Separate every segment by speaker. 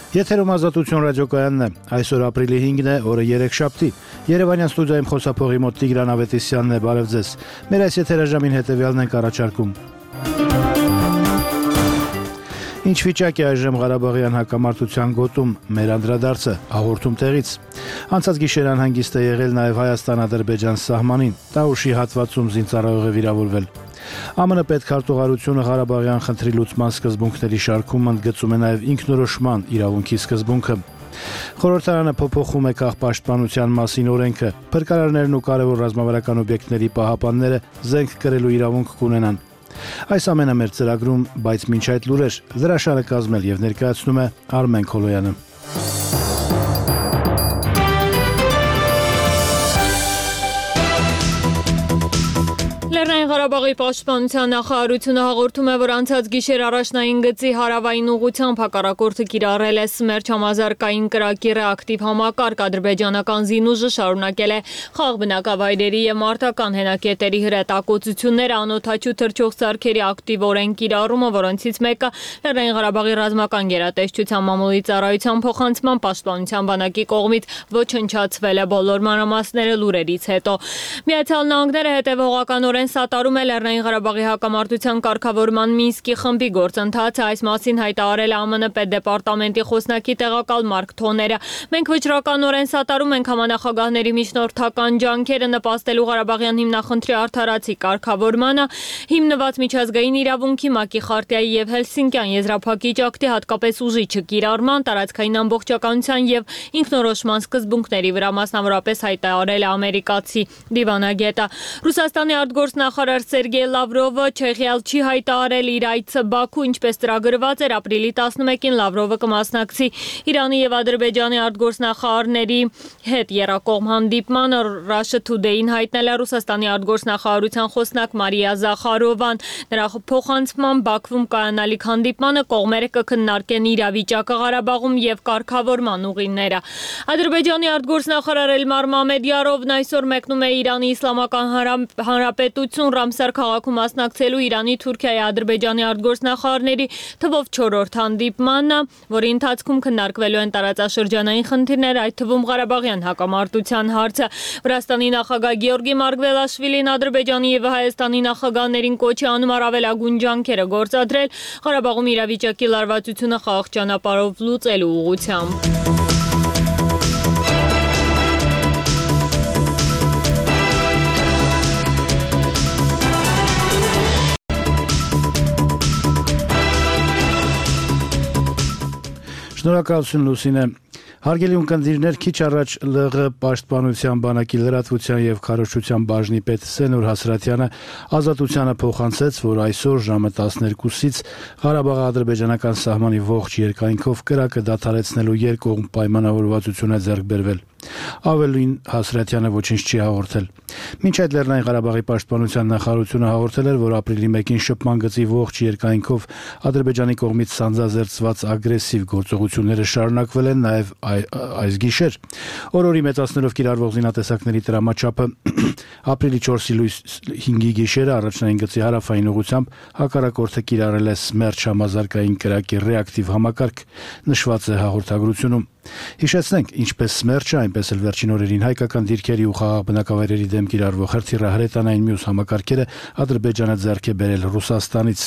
Speaker 1: Եթերում Ազատություն ռադիոկայանն է, այսօր ապրիլի 5-ն է, օրը երեքշաբթի, Երևանյան ստուդիայում խոսափողի մոտ Տիգրան Ավետիսյանն է, բարև ձեզ, մեր այս եթերաժամին հետևյալն ենք առաջարկում. Ինչ վիճակ է այժմ Ղարաբաղյան հակամարտության գոտում, մեր անդրադարձը, հաղորդում տեղից, անցած գիշեր անհանգիստ է եղել նաև Հայաստան-Ադրբեջան սահմանին, Տաուշի հատվածում զինծառայող է վիրավորվել. ԱՄՆ պետքարտուղարությունը Ղարաբաղյան խնդրի լուծման սկզբունքների շարքում ընդգծում է նաև ինքնորոշման իրավունքի սկզբունքը. Խորհրդարանը փոփոխում է քաղաքապաշտպանության մասին օրենքը, փրկարարներն ու կարևոր ռազմավարական օբյեկտների պահապանները զենք կրելու իրավունք կունենան. Այս ամենը մեր ծրագրում, բայց մինչ այդ լուրեր, լրաշարը կազմել եւ ներկայացնում է Արմեն Քոլոյանը.
Speaker 2: Լեռնային Ղարաբաղի պաշտպանության նախարարությունը հաղորդում է, որ անցած գիշեր առաջնային գծի հարավային ուղղությամբ հակառակորդը կիրառել է Սմերչ համազարգային կրակի ռեակտիվ համակարգ, ադրբեջանական զինուժը շարունակել է խաղ բնակավայրերի եւ մարտական հենակետերի հրետակոծությունները, անօդաչու թռչող սարքերի ակտիվորեն կիրառումը, որոնցից մեկը Լեռնային Ղարաբաղի ռազմական գերատեսչության մամուլի ծառայության փոխանցման պաշտպանության բանակի կողմից ոչնչացվել է, բոլոր մանրամասները լուրերից հետո։ Միացյալ Նահանգները հետևողականորեն սատարում է Լեռնային Ղարաբաղի հակամարտության կարգավորման Մինսկի խմբի գործընթացը, այս մասին հայտարարել է ԱՄՆ պետդեպարտամենտի խոսնակի տեղակալ Մարկ Թոները։ Մենք վճռականորեն սատարում ենք համանախագահների միջնորդական ջանքերը նպաստելու Ղարաբաղյան հիմնախնդրի արդարացի կարգավորմանը, հիմնված միջազգային իրավունքի, ՄԱԿ-ի խարտիայի եւ Հելսինկյան եզրափակիչ ակտի, հատկապես ուժի չկիրառման, տարածքային ամբողջականության եւ ինքնորոշման սկզբունքների վրա, մասնավորապես հայտարարել է ամերիկացի դիվանագետը։ Ռուսաստանի արտգործնախարար Սերգեյ Լավրովը չեղյալ չի հայտարարել իր այցը Բաքու, ինչպես ծրագրված էր ապրիլի 11-ին Լավրովը կմասնակցի Իրանի եւ Ադրբեջանի արտգործնախարարների հետ եռակողմ հանդիպմանը, Russia Today-ին հայտնել է Ռուսաստանի արտգործնախարարության խոսնակ Մարիա Զախարովան։ Նրա փոխանցման Բաքվում կայանալիք հանդիպմանը կողմերը կքննարկեն իրավիճակը Ղարաբաղում եւ կարգավորման ուղիները։ Ադրբեջանի արտգործնախարար Էլմար Մամեդյարովն այսօր մեկնում է Իրանի Իսլամական Հանրապետություն Ռամսար քաղաքում մասնակցելու Իրանի, Թուրքիայի, Ադրբեջանի արտգործնախարարների թվով 4-րդ հանդիպմանը, որի ընթացքում քննարկվելու են տարածաշրջանային խնդիրներ, այդ թվում Ղարաբաղյան հակամարտության հարցը։ Վրաստանի նախագահ Գեորգի Մարգվելաշվիլին Ադրբեջանի եւ Հայաստանի նախագահներին կոչ է անում առավելագույն ջանքերը գործադրել Ղարաբաղում իրավիճակի լարվածությունը խաղաղ ճանապարհով լուծելու ուղղությամբ։
Speaker 1: Շնորհակալություն Լուսինե։ Հարգելի ունկնդիրներ, քիչ առաջ ԼՂ պաշտպանության բանակի լրատվության եւ քարոզչության բաժնի պետ Սենուր Հասրատյանը Ազատությանը փոխանցեց, որ այսօր ժամը 12-ից Ղարաբաղի ադրբեջանական սահմանի ողջ երկայնքով կրակը դադարեցնելու երկկողմ պայմանավորվածություն է ձեռք բերվել։ Ավելին Հասրատյանը ոչինչ չի հաղորդել։ Մինչ այդ Լեռնային Ղարաբաղի պաշտպանության նախարարությունը հաղորդել էր, որ ապրիլի 1-ին շփման գծի ողջ երկայնքով Ադրբեջանի կողմից սանձազերծված ագրեսիվ գործողությունները շարունակվել են նաև այս գիշեր։ Օրորի մեծացնելով կիրառվող զինատեսակների տրամաչափը ապրիլի 4-ի լույս 5-ի գիշերը առաջնային գծի հարավային ուղղությամբ հակառակորդը կիրառել է Սմերչ համազարգային կրակի ռեակտիվ համակարգ, նշված է հաղորդագրությունում։ Հիշեցնենք, ինչպես Սմերչը, այնպես էլ վերջին օրերին հայկական դիրքերի ու խաղաղ բնակավայրերի դեմ կիրառվող հրթիռահրետանային մյուս համակարգերը Ադրբեջանը ձեռք է բերել Ռուսաստանից։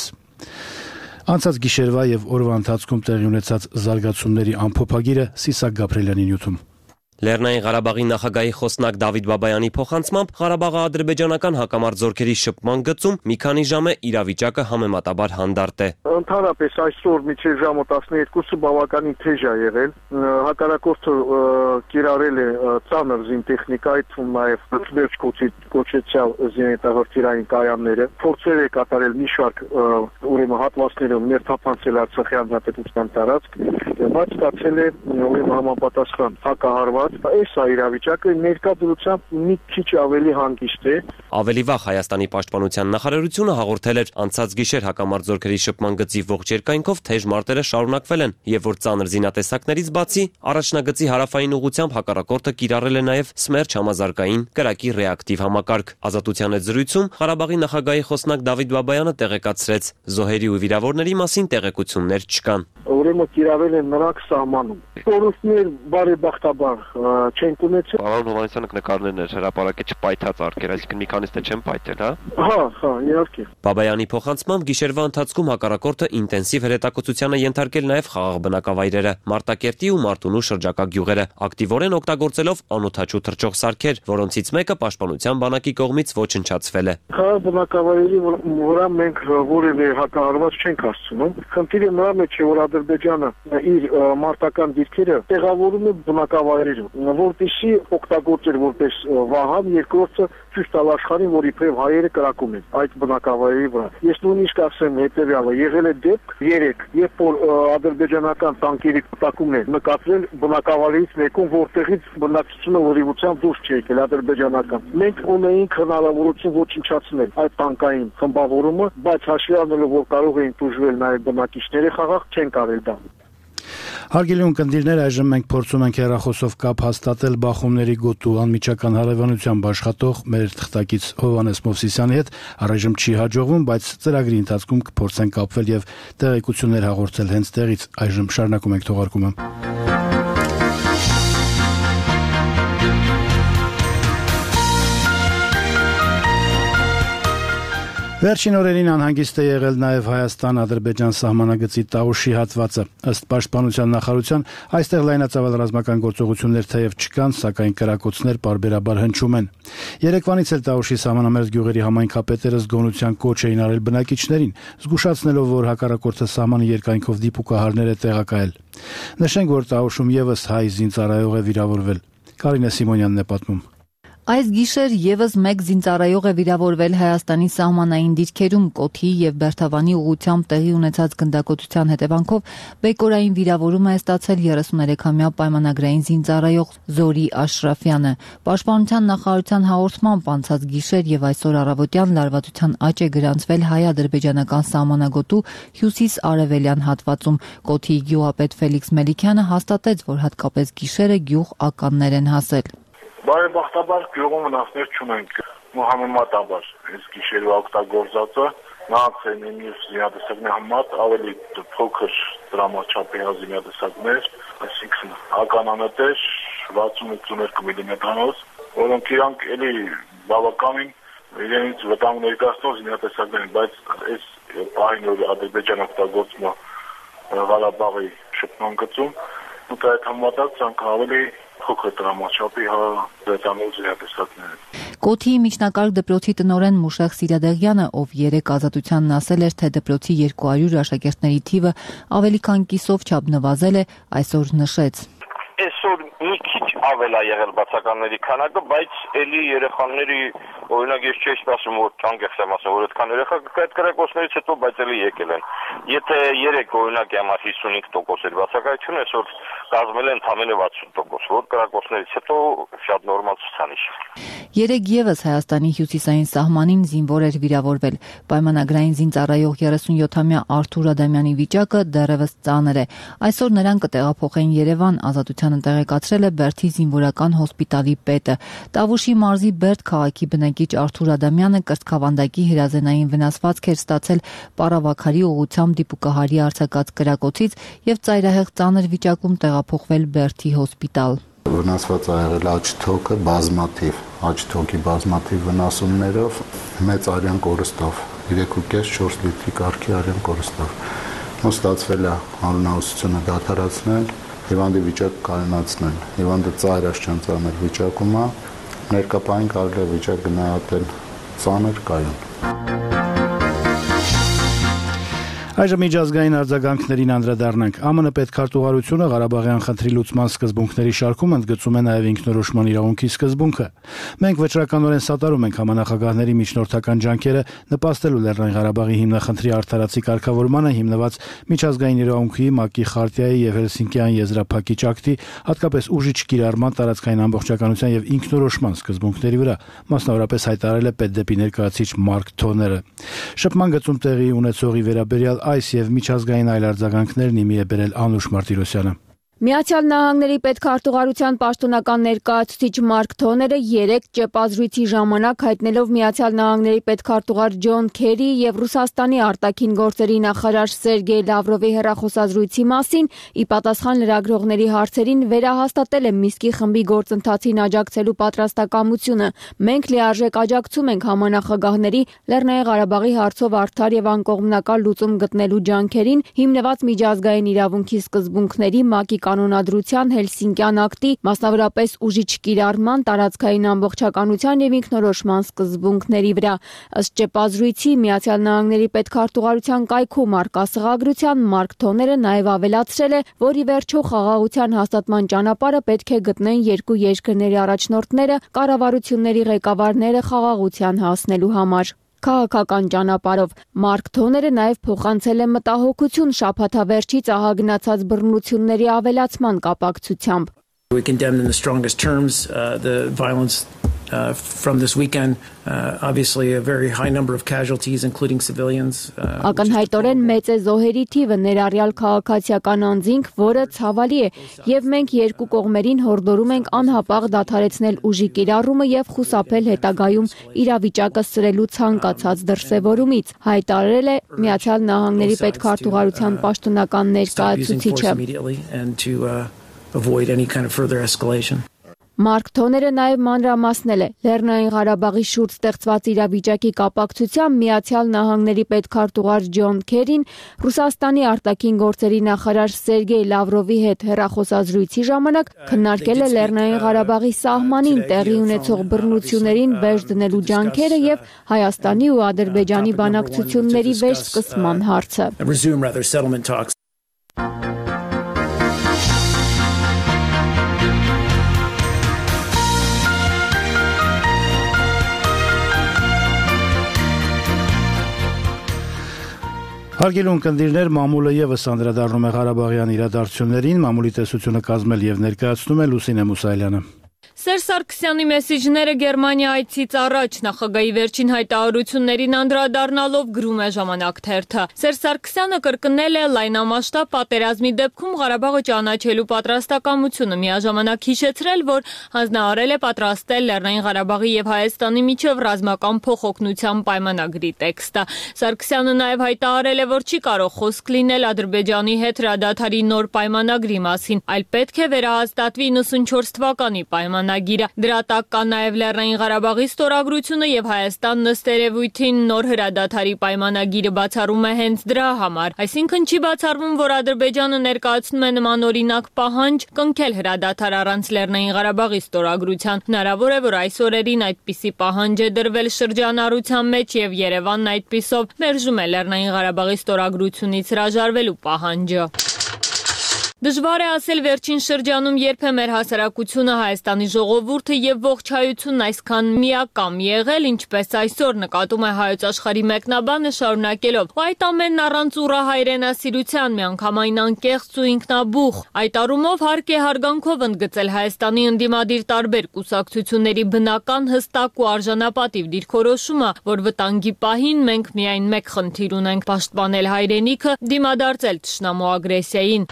Speaker 1: Անցած գիշերվա եւ օրվա ընթացքում տեղի ունեցած զարգացումների ամփոփագիրը Սիսակ Գաբրելյանի նյութում։
Speaker 3: Լեռնային Ղարաբաղի նախագահի խոսնակ Դավիթ Բաբայանի փոխանցմամբ Ղարաբաղի ադրբեջանական հակամարտ զորքերի շփման գծում մի քանի ժամ է իրավիճակը համեմատաբար հանդարտ է։
Speaker 4: Ընդհանրապես այսօր մինչև ժամը 12-ը բավականին թեժ է եղել։ Հակառակորդը կիրառել է ծանր զինտեխնիկա, այդ թվում նաև Սմերչ կոչեցյալ զինետահրթիռային կայանները, փորձեր է կատարել մի շարք ուրեմն հատվածներում ներթափանցել Արցախի հանրապետության տարածք, բայց ստացել է ուրեմն համապատասխան հակահարված։ Այս իրավիճակը ներկա դրությամբ մի քիչ ավելի հանգիստ է։
Speaker 3: Ավելի վաղ Հայաստանի պաշտպանության նախարարությունը հաղորդել էր անցած գիշեր հակամարտ զորքերի շփման գծի ողջ երկայնքով թեժ մարտերը շարունակվել են եւ որ ծանր զինատեսակներից բացի առաջնագծի հարավային ուղղությամբ հակառակորդը կիրառել է նաեւ Սմերչ համազարգային կրակի ռեակտիվ համակարգ։ Ազատության հետ զրույցում Ղարաբաղի նախագահի խոսնակ Դավիթ Բաբայանը տեղեկացրեց, զոհերի ու վիրավորների մասին տեղեկություններ չկան։
Speaker 4: ուրեմն կիրառել են նրանք սահմանում։ Կորուստներ բարեբախտաբար չենք ունեցել։
Speaker 3: Պարոն Հովհաննիսյանը նկարներն էր հրապարակի չպայթած արկեր, այսինքն մի քանիսը չեն պայթել, հա։
Speaker 4: Հա, իհարկե։
Speaker 3: Բաբայանի փոխանցմամբ գիշերվա ընթացքում հակառակորդը ինտենսիվ հրետակոծության է ենթարկել նաև խաղաղ բնակավայրերը, Մարտակերտի ու Մարտունու շրջակա գյուղերը, ակտիվորեն օգտագործելով անօդաչու թռչող սարքեր, որոնցից մեկը պաշտպանության բանակի կողմից ոչնչացվել է։
Speaker 4: Խաղաղ բնակավայրերի վրա մենք որևէ հակահարված չենք հասցնում։ Խնդիրը նրա մեջ է, որ Ադրբեջանը իր մարտական դիրքերը տեղավորում է բնակավայրերում, որտիսի օգտագործել որպես վահան, երկրորդը ցույց տալ աշխարհին, որ իբրև հայերը կրակում են այդ բնակավայրերի վրա։ Ես նույնիսկ ասեմ հետևյալը, եղել է դեպք 3, երբ որ ադրբեջանական տանկերի կուտակումն է նկատվել բնակավայրից մեկում, որտեղից բնակչությունը որիվությամբ դուրս չի եկել ադրբեջանական։ Մենք ունեինք հնարավորություն ոչնչացնել այդ տանկային խմբավորումը, բայց հաշվի առնելով, որ կարող էին տուժվել նաև բնակիչները, խաղաղ չեն կարել դա։
Speaker 1: Հարգելի ունկնդիրներ, այժմ մենք փորձում ենք հեռախոսով կապ հաստատել Բախումների գոտու անմիջական հարևանությամբ աշխատող մեր թղթակից Հովհաննես Մովսիսյանի հետ, առայժմ չի հաջողվում, բայց ծրագրի ընթացքում կփորձենք կապվել եւ տեղեկություններ հաղորդել հենց տեղից։ Այժմ շարունակում ենք թողարկումը։ Վերջին օրերին անհանգիստ է եղել նաև Հայաստան-Ադրբեջան սահմանագծի Տավուշի հատվածը։ Ըստ Պաշտպանության նախարարության, այստեղ լայնածավալ ռազմական գործողություններ թեև չկան, սակայն կրակոցներ պարբերաբար հնչում են։ Երեկվանից էլ Տավուշի սահմանամերձ գյուղերի համայնքապետերը զգոնության կոչ էին արել բնակիչներին, զգուշացնելով, որ հակառակորդը սահմանի երկայնքով դիպուկահարներ է տեղակայել։ Նշենք, որ Տավուշում եւս հայ զինծառայող է վիրավորվել։ Կարինե Սիմոնյանն է պատմում։
Speaker 5: Այս գիշեր եւս մեկ զինծառայող է վիրավորվել Հայաստանի սահմանային դիրքերում Կոթի եւ Բերթավանի ուղղությամբ տեղի ունեցած գնդակոծության հետևանքով բեկորային վիրավորում է ստացել 33-ամյա պայմանագրային զինծառայող Զորի Աշրաֆյանը։ Պաշտպանության նախարարության հաղորդմամբ անցած գիշեր եւ այսօր առավոտյան լարվածության աճ է գրանցվել հայ-ադրբեջանական սահմանագոտու հյուսիս-արևելյան հատվածում։ Կոթի գյուղապետ Ֆելիքս Մելիքյանը հաստատեց, որ հատկապես գիշերը գյուղ ականներ են հասել։
Speaker 4: Բարեբախտաբար գյուղում վնասներ չունենք, համեմատաբար այս գիշերվա օգտագործածը նրանց են մյուս զինատեսակների համեմատ ավելի փոքր դրամաչափի զինատեսակներ, այսինքն ականանետեր 60-82 մմ-անոց, որոնք իրանք էլի բավականին իրենից վտանգ ներկայացնող զինատեսակներ են, բայց այս պահին որ Ադրբեջանը օգտագործում է Ղարաբաղի շփման գծում, ու այդ համեմատած ցանկ ավելի փոքր դրամաչափի դետանոց զինատեսակներ։
Speaker 5: Կոթի միջնակարգ դպրոցի տնօրեն Մուշեղ Սիրադեղյանը, ով երեկ Ազատությանն ասել էր, թե դպրոցի 200 աշակերտների թիվը ավելի քան կիսով չափ նվազել է, այսօր նշեց.
Speaker 6: Այսօր մի քիչ ավել է եղել բացականների քանակը, բայց էլի երեխաների օրինակ ես չի ասում, որ ճանկեխ եմ ասում, որ այդքան երեխա այդ կրակոցներից հետո բայց էլի եկել են։ Եթե երեք օրինակ համար 55% էր բացակայությունը, այսօր կազմել են ընդամենը 60%, որ կրակոցներից հետո շատ նորմալ ցուցանիշ է։
Speaker 5: Երեկ եւս Հայաստանի հյուսիսային սահմանին զինվոր էր վիրավորվել։ Պայմանագրային զինծառայող 37-ամյա Արթուր Ադամյանի վիճակը դեռևս ծանր է։ Այսօր նրան կտեղափոխեն Երևան, Ազատությանը տեղեկացրել է Բերդի զինվորական հոսպիտալի պետը։ Տավուշի մարզի Բերդ քաղաքի բնակիչ Արթուր Ադամյանը կրծքավանդակի հրազենային վնասվածք էր ստացել Պարավաքարի ուղղությամբ դիպուկահարի արձակած կրակոցից եւ ծայրահեղ ծանր վիճակում տեղափոխվել Բերդի հոսպիտալ։
Speaker 7: Վնասված է եղել աչթոքը բազմաթիվ, աչթոքի բազմաթիվ վնասումներով, մեծ արյան կորստով, 3.5-4 լիտրի կարգի արյան կորստով։ Ու ստացվել է անհնարությունը դադարեցնել, հիվանդի վիճակը կայունացնել։ Հիվանդը ծայրաշրջան ծանր վիճակում է, ներկապային կարելի է վիճակ գնահատել ծանր կայուն։
Speaker 1: Այժմ միջազգային արձագանքներին անդրադառնանք։ ԱՄՆ պետքարտուղարությունը Ղարաբաղյան խնդրի լուծման սկզբունքների շարքում ընդգծում է նաև ինքնորոշման իրավունքի սկզբունքը։ Մենք վճռականորեն սատարում ենք համանախագահների միջնորդական ջանքերը նպաստելու Լեռնային Ղարաբաղի հիմնախնդրի արդարացի կարգավորմանը հիմնված միջազգային իրավունքի, ՄԱԿ-ի խարտիայի եւ Հելսինկյան եզրափակիչ ակտի, հատկապես ուժի չկիրառման, տարածքային ամբողջականության եւ ինքնորոշման սկզբունքների վրա, մասնավորապես հայտարարել է պետդեպի ներկայացիչ Մարկ Թոները։ Շփման գծում տեղի ունեցողի վերաբերյալ այս եւ միջազգային այլ արձագանքներն իմի է բերել Անուշ Մարտիրոսյանը։
Speaker 8: Միացյալ Նահանգների պետքարտուղարության պաշտոնական ներկայացուցիչ Մարկ Թոները երեկ ճեպազրույցի ժամանակ հայտնելով Միացյալ Նահանգների պետքարտուղար Ջոն Քերի եւ Ռուսաստանի արտաքին գործերի նախարար Սերգեյ Լավրովի հեռախոսազրույցի մասին ի պատասխան լրագրողների հարցերին վերահաստատել է Միսկի խմբի գործընթացին աջակցելու պատրաստակամությունը։ Մենք լիարժեք աջակցում ենք համանախագահների Լեռնային Ղարաբաղի հարցով արդար եւ անկողմնակալ լուծում գտնելու ջանքերին, հիմնված միջազգային իրավունքի սկզբունքների ՄԱԿ-ի կանոնադրության, Հելսինկյան ակտի, մասնավորապես ուժի չկիրառման, տարածքային ամբողջականության եւ ինքնորոշման սկզբունքների վրա։ Ըստ ճեպազրույցի Միացյալ Նահանգների պետքարտուղարության կայքում առկա սղագրության Մարկ Թոները նաեւ ավելացրել է, որ ի վերջո խաղաղության հաստատման ճանապարհը պետք է գտնեն երկու երկրների առաջնորդները, կառավարությունների ղեկավարները խաղաղության հասնելու համար։ Քաղաքական ճանապարհով Մարկ Թոները նաև փոխանցել է մտահոգություն շաբաթավերջից ահագնացած բռնությունների ավելացման կապակցությամբ։
Speaker 9: We condemn in the strongest terms the violence from this weekend. Obviously a very high number of casualties including civilians.
Speaker 8: Ակնհայտորեն մեծ է զոհերի թիվը ներառյալ քաղաքացիական անձինք, որը ցավալի է, եւ մենք երկու կողմերին հորդորում ենք անհապաղ դադարեցնել ուժի կիրառումը եւ խուսափել հետագայում իրավիճակը սրելու ցանկացած դրսեւորումից, հայտարարել է Միացյալ Նահանգների պետքարտուղարության պաշտոնական ներկայացուցիչը։
Speaker 9: Avoid any kind of further escalation.
Speaker 8: Մարկ Թոները նաև մանրամասնել է Լեռնային Ղարաբաղի շուրջ ստեղծված իրավիճակի կապակցությամբ Միացյալ Նահանգների պետքարտուղար Ջոն Քերին Ռուսաստանի արտաքին գործերի նախարար Սերգեյ Լավրովի հետ հեռախոսազրույցի ժամանակ քննարկել է Լեռնային Ղարաբաղի սահմանին տեղի ունեցող բռնություններին վերջ դնելու ջանքերը եւ Հայաստանի ու Ադրբեջանի բանակցությունների վերսկսման հարցը։
Speaker 1: Հարգելի ունկնդիրներ, մամուլը եւս անդրադառնում է Ղարաբաղյան իրադարձություններին, մամուլի տեսությունը կազմել եւ ներկայացնում է Լուսինե Մուսայելյանը։
Speaker 2: Սերժ Սարգսյանի մեսիջները Գերմանիա այցից առաջ նախագահի վերջին հայտարարություններին անդրադառնալով գրում է Ժամանակ թերթը։ Սերժ Սարգսյանը կրկնել է լայնամասշտաբ պատերազմի դեպքում Ղարաբաղը ճանաչելու պատրաստակամությունը, միաժամանակ հիշեցրել, որ հանձնարարել է պատրաստել Լեռնային Ղարաբաղի եւ Հայաստանի միջև ռազմական փոխօգնության պայմանագրի տեքստը։ Սարգսյանը նաեւ հայտարարել է, որ չի կարող խոսք լինել Ադրբեջանի հետ հրադադարի նոր պայմանագրի մասին, այլ պետք է վերահաստատվի 94 թվականի պայմանագիրը։ Դրա տակ կա նաև Լեռնային Ղարաբաղի ստորագրությունը եւ Հայաստանն ըստ երևույթին նոր հրադադարի պայմանագիրը բացառում է հենց դրա համար։ Այսինքն չի բացառվում, որ Ադրբեջանը ներկայացնում է նմանօրինակ պահանջ կնքել հրադադար առանց Լեռնային Ղարաբաղի ստորագրության։ Հնարավոր է, որ այս օրերին այդպիսի պահանջ է դրվել շրջանառության մեջ եւ Երևանն այդպիսով մերժում է Լեռնային Ղարաբաղի ստորագրությունից հրաժարվելու պահանջը։ Դժվար է ասել վերջին շրջանում երբ է մեր հասարակությունը, Հայաստանի ժողովուրդը եւ ողջ հայությունն այսքան միակամ եղել, ինչպես այսօր, նկատում է Հայոց աշխարհի մեկնաբանը շարունակելով. Այդ ամենն առանց ուռա հայրենասիրության, միանգամայն անկեղծ ու ինքնաբուխ։ Այդ առումով հարկ է հարգանքով ընդգծել Հայաստանի ընդդիմադիր տարբեր կուսակցությունների բնական, հստակ ու արժանապատիվ դիրքորոշումը, որ վտանգի պահին մենք միայն մեկ խնդիր ունենք՝ պաշտպանել հայրենիքը, դիմադարձել թշնամու ագրեսիային։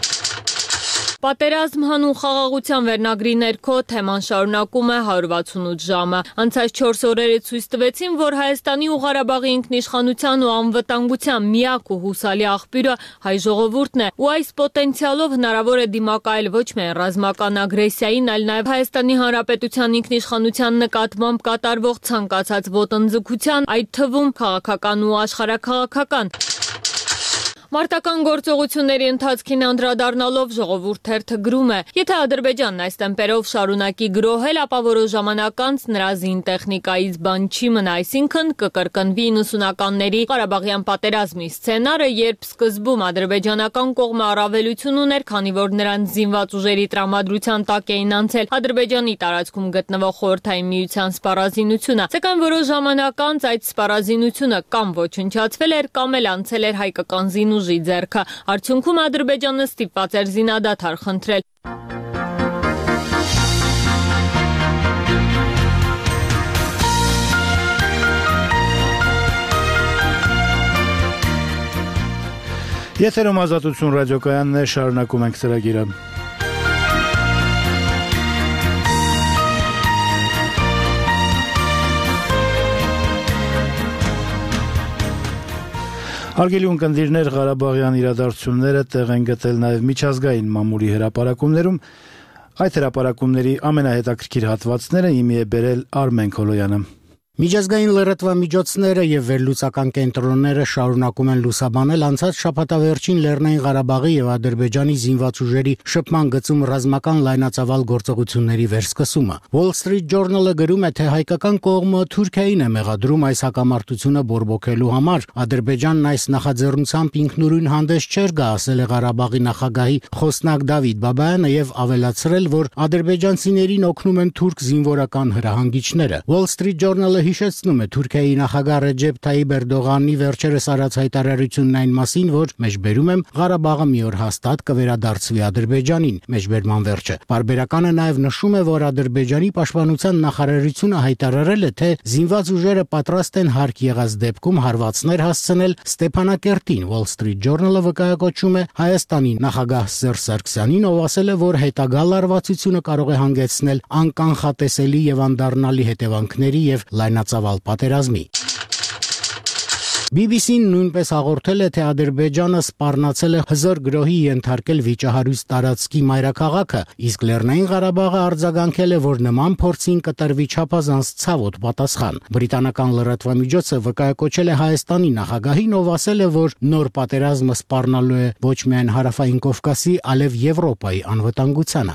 Speaker 2: Պատերազմ հանուն խաղաղության վերնագրի ներքո թեման շարունակում է 168 ժամը։ Անցած 4 օրերը ցույց տվեցին, որ Հայաստանի ու Ղարաբաղի ինքնիշխանության ու անվտանգության միակ ու հուսալի աղբյուրը հայ ժողովուրդն է, ու այս պոտենցիալով հնարավոր է դիմակայել ոչ միայն ռազմական ագրեսիային, այլ նաև Հայաստանի Հանրապետության ինքնիշխանության նկատմամբ կատարվող ցանկացած ոտնձգության, այդ թվում քաղաքական ու աշխարհաքաղաքական։ Մարտական գործողությունների ընթացքին անդրադառնալով Ժողովուրդ թերթը գրում է. Եթե Ադրբեջանն այս տեմպերով շարունակի գրոհել, ապա որոշ ժամանակ անց նրա զին տեխնիկայից բան չի մնա, այսինքն կկրկնվի 90-ականների Ղարաբաղյան պատերազմի սցենարը, երբ սկզբում ադրբեջանական կողմը առավելություն ուներ, քանի որ նրանց զինված ուժերի տրամադրության տակ էին անցել Ադրբեջանի տարածքում գտնվող Խորհրդային Միության սպառազինությունը, սակայն որոշ ժամանակ անց այդ սպառազինությունը կամ ոչնչացվել էր, կամ էլ անցել էր հայկական զինուժի ձեռքը։ Արդյունքում Ադրբեջանը ստիպված էր զինադադար խնդրել։
Speaker 1: Եթերում Ազատություն ռադիոկայանն է, շարունակում ենք ծրագիրը։ Հարգելի ունկնդիրներ, Ղարաբաղյան իրադարձությունները տեղ են գտել նաև միջազգային մամուլի հրապարակումներում։ Այդ հրապարակումների ամենահետաքրքիր հատվածները իմի է բերել Արմեն Քոլոյանը։
Speaker 10: Միջազգային լրատվամիջոցները եւ վերլուծական կենտրոնները շարունակում են լուսաբանել անցած շաբաթավերջին Լեռնային Ղարաբաղի եւ Ադրբեջանի զինված ուժերի շփման գծում ռազմական լայնածավալ գործողությունների վերսկսումը։ Wall Street Journal-ը գրում է, թե հայկական կողմը Թուրքիային է մեղադրում այս հակամարտությունը բորբոքելու համար։ Ադրբեջանն այս նախաձեռնությամբ ինքնուրույն հանդես չէր գա, ասել է Ղարաբաղի նախագահի խոսնակ Դավիթ Բաբայանը եւ ավելացրել, որ ադրբեջանցիներին օգնում են թուրք զինվորական հրահանգիչները։ Wall Street Journal-ը հիշեցնում է Թուրքիայի նախագահ Ռեջեփ Թայիպ Էրդողանի վերջերս արած հայտարարությունն այն մասին, որ մեջբերում եմ Ղարաբաղը մի օր հաստատ կվերադարձվի Ադրբեջանին, մեջբերման վերջը։ Պարբերականը նաև նշում է, որ Ադրբեջանի պաշտպանության նախարարությունը հայտարարել է, թե զինված ուժերը պատրաստ են հարկ եղած դեպքում հարվածներ հասցնել Ստեփանակերտին։ Wall Street Journal-ը վկայակոչում է Հայաստանի նախագահ Սերժ Սարգսյանին, ով ասել է, որ հետագա լարվածությունը կարող է հանգեցնել անկանխատեսելի եւ անդառնալի հետևանքների եւ լայնածավալ պատերազմի։ BBC-ն նույնպես հաղորդել է, թե Ադրբեջանը սպառնացել է հզոր գրոհի ենթարկել վիճահարույց տարածքի մայրաքաղաքը, իսկ Լեռնային Ղարաբաղը արձագանքել է, որ նման փորձին կտրվի չափազանց ցավոտ պատասխան։ Բրիտանական լրատվամիջոցը վկայակոչել է Հայաստանի նախագահին, ով ասել է, որ նոր պատերազմը սպառնալու է ոչ միայն Հարավային Կովկասի, այլև Եվրոպայի անվտանգությանը։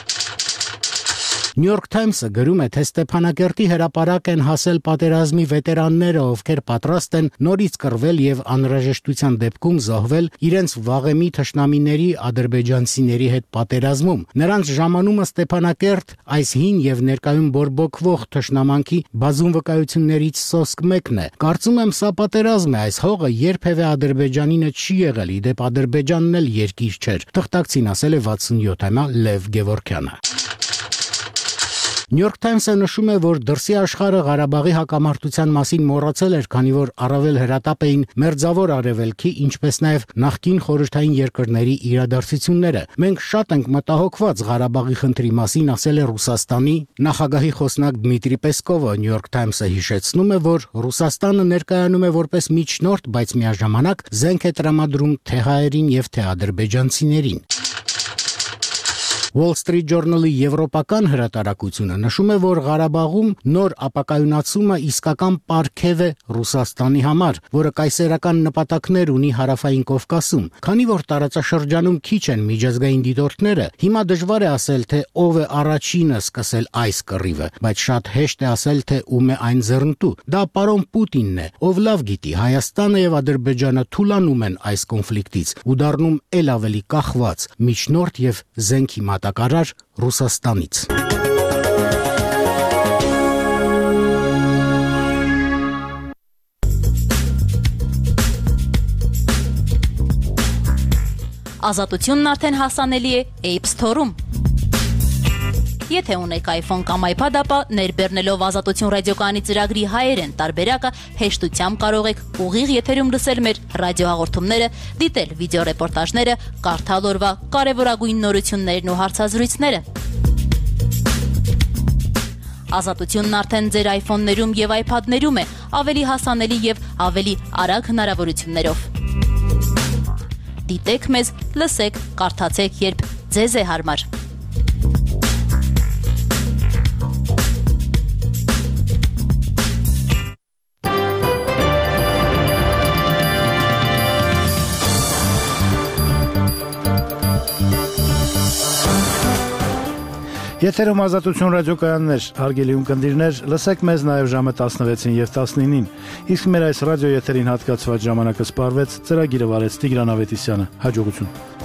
Speaker 10: New York Times-ը գրում է, թե Ստեփանակերտի հրապարակ են հասել պատերազմի վետերանները, ովքեր պատրաստ են նորից կռվել եւ անհրաժեշտության դեպքում զոհվել իրենց վաղեմի թշնամիների ադրբեջանցիների հետ պատերազմում։ Նրանց ժամանումը Ստեփանակերտ այս հին եւ ներկայում բորբոքվող թշնամանքի բազում վկայություններից սոսկ մեկն է։ Կարծում եմ, սա պատերազմ է, այս հողը երբևէ Ադրբեջանինը չի եղել, իդեպ Ադրբեջանն էլ երկիր չէր։ Թղթակցին ասել է 67-ամյա Լև Գևորգյանը։ New York Times-ը նշում է, որ դրսի աշխարհը Ղարաբաղի հակամարտության մասին մոռացել էր, քանի որ առավել հրատապ էին մերձավոր արևելքի, ինչպես նաև նախկին խորհրդային երկրների իրադարձությունները։ Մենք շատ ենք մտահոգված Ղարաբաղի խնդրի մասին, ասել է Ռուսաստանի նախագահի խոսնակ Դմիտրի Պեսկովը։ New York Times-ը հիշեցնում է, որ Ռուսաստանը ներկայանում է որպես միջնորդ, բայց միաժամանակ զենք է տրամադրում թե հայերին եւ թե ադրբեջանցիներին։ Wall Street Journal-ի եվրոպական հրատարակությունը նշում է, որ Ղարաբաղում նոր ապակայունացումը իսկական պարգև է Ռուսաստանի համար, որը կայսերական նպատակներ ունի Հարավային Կովկասում։ Քանի որ տարածաշրջանում քիչ են միջազգային դիտորդները, հիմա դժվար է ասել, թե ով է առաջինը սկսել այս կռիվը, բայց շատ հեշտ է ասել, թե ում է այն ձեռնտու։ Դա պարոն Պուտինն է, ով լավ գիտի, Հայաստանը եւ Ադրբեջանը թուլանում են այս կոնֆլիկտից ու դառնում ել ավելի կախված միջնորդ եւ զենքի մատակարար Ռուսաստանից։
Speaker 11: Ազատությունն արդեն հասանելի է App Store-ում։ Եթե ունեք iPhone կամ iPad, ապա ներբեռնելով Ազատություն ռադիոկայանի ծրագրի հայերեն տարբերակը հեշտությամբ կարող եք ուղիղ եթերում լսել մեր ռադիոհաղորդումները, դիտել վիդեոռեպորտաժները, կարդալ օրվա կարևորագույն նորություններն ու հարցազրույցները։ Ազատությունն արդեն ձեր iPhone-ներում եւ iPad-ներում է, ավելի հասանելի եւ ավելի արագ հնարավորություններով։ Դիտեք մեզ, լսեք, կարդացեք, երբ ձեզ է հարմար։
Speaker 1: Եթերում Ազատություն ռադիոկայաններ, հարգելի ունկնդիրներ, լսեք մեզ նաև ժամը 16-ին եւ 19-ին։ Իսկ մեր այս ռադիո եթերին հատկացված ժամանակը սպառվեց, ծրագիրը վարեց Տիգրան Ավետիսյանը։ Հաջողություն։